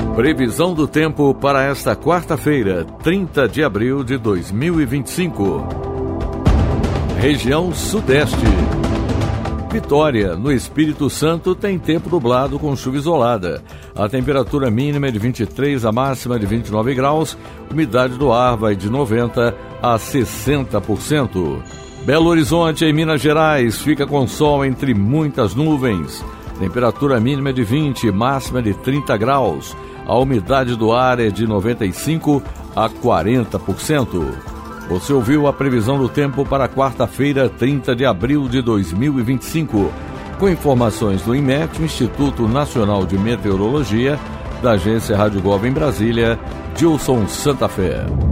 Previsão do tempo para esta quarta-feira, 30 de abril de 2025. Região Sudeste. Vitória, no Espírito Santo, tem tempo nublado com chuva isolada. A temperatura mínima é de 23, a máxima de 29 graus. Umidade do ar vai de 90% a 60%. Belo Horizonte, em Minas Gerais, fica com sol entre muitas nuvens. Temperatura mínima é de 20, máxima de 30 graus. A umidade do ar é de 95% a 40%. Você ouviu a previsão do tempo para quarta-feira, 30 de abril de 2025. Com informações do INMET, Instituto Nacional de Meteorologia, da Agência Rádio Gov em Brasília, Gilson Santa Fé.